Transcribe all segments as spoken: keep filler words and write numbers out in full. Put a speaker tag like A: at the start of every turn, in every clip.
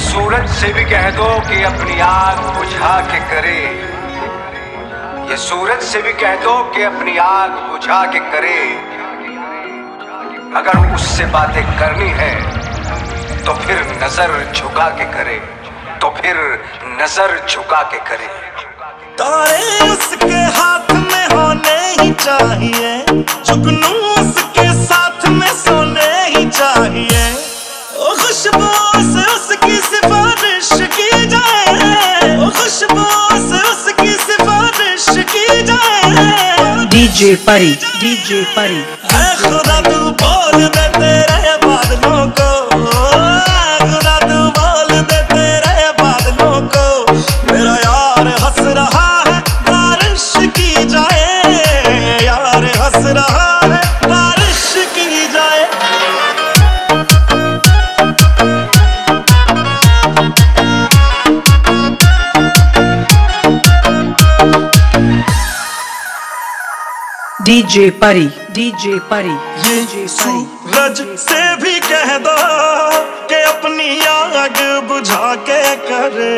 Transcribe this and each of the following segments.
A: सूरज से भी कह दो कि अपनी आग बुझा के करे। ये सूरज से भी कह दो कि अपनी आग बुझा के करे। अगर उससे बातें करनी है तो फिर नजर झुका के करे, तो फिर नजर झुका के करे।
B: तारे उसके हाथ में होने ही चाहिए, जुगनू उसके साथ में सोने ही चाहिए। ओ खुशबू से उसकी सिफारिश की जाए, ओ खुशबू से उसकी सिफारिश की जाए।
C: डीजे परी, डीजे परी,
B: ऐ खुदा तू बोल दे तेरे बादलों को, खुदा तू बोल दे तेरे बादलों को। मेरा यार हंस रहा है बारिश की जाए, यार हंस रहा है बारिश की जाए।
C: डीजे परी, डीजे परी,
B: ये सूरज से भी कह दो कि अपनी आग बुझा के करे।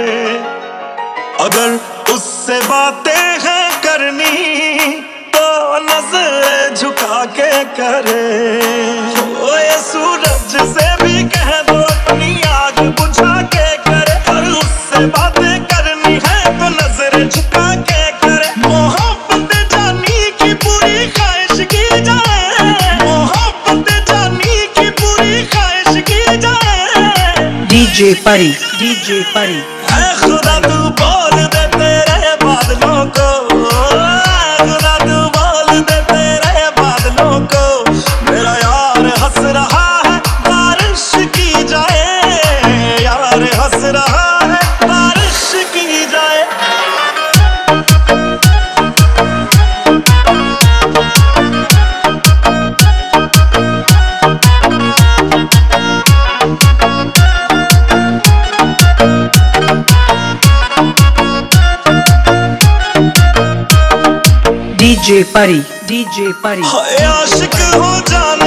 B: अगर उससे बातें हैं करनी तो नजर झुका के करे। ओ ये सूरज से भी कह दो अपनी आग बुझा के करे। और उससे बातें करनी है तो नजर झुका के करे। मोहब्बत जानी की पूरी ख्वाहिश की जाए, मोहब्बत जानी की पूरी ख्वाहिश की जाए।
C: डीजे परी, डीजे परी,
B: ऐ खुदा तू बोल दे तेरे बादलों को, खुदा तू बोल दे तेरे बादलों को। मेरा यार हंस रहा है बारिश की जाए, यार हंस रहा है बारिश की जाए।
C: डीजे परी, डीजे परी।
B: हाय आशिक हो जाना